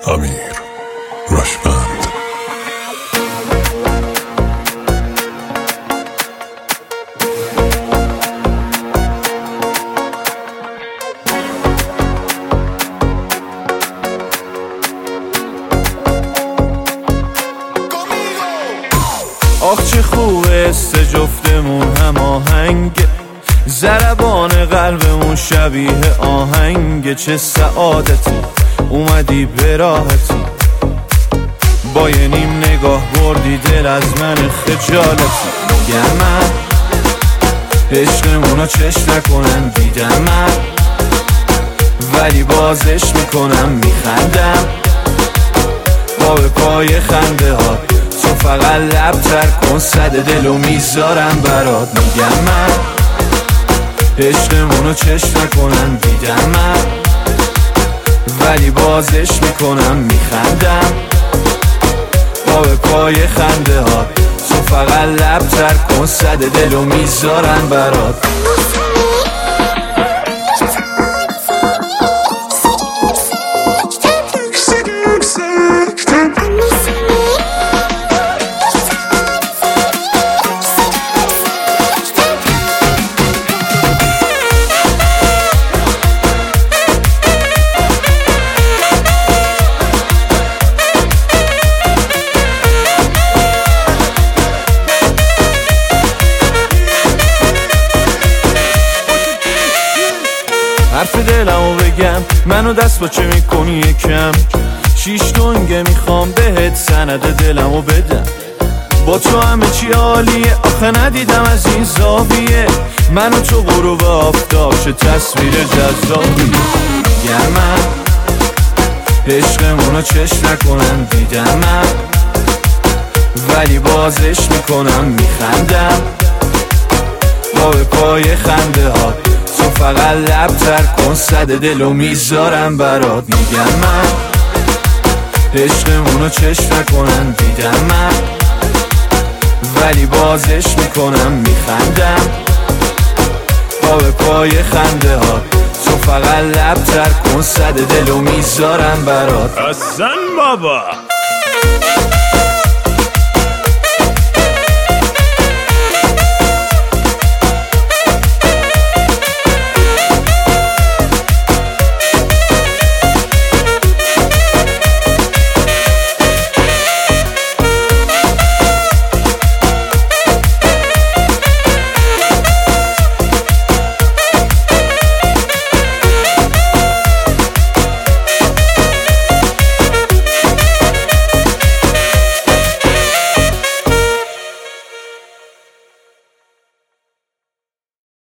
امیر رشمند. آخ چه خوبه سه جفتمون هم آهنگ، ضربان قلبمون شبیه آهنگ. چه سعادتی اومدی به راحتی، با یه نیم نگاه بردی دل از من خجالتی. میگم من عشقمونو چش نکنن دیدم من، ولی بازش میکنم میخندم با به پای خنده ها. تو فقط لب تر کن صد دلو میذارم برات. میگم من عشقمونو چش نکنن دیدم من، ولی بازش میکنم میخندم با به پای خنده ها. تو فقط لب تر کن صد دلو میذارم برات. حرف دلمو بگم، منو دست با چه میکنی یکم. 6 دنگه میخوام بهت سند دلمو بدم. با تو همه چی عالیه، آخه ندیدم از این زاویه. منو تو غروب آفتاب چه تصویر جذابیه. میگم من عشقمونو چش نکنن دیدم من، ولی بازش میکنم میخندم با به پای خنده ها. تو فقط لب تر کن صد دلو میذارم برات. میگم من عشقمونو چش نکنن دیدم من، ولی بازش میکنم میخندم با به پای خنده ها. تو فقط لب تر کن صد دلو میذارم برات. حسن بابا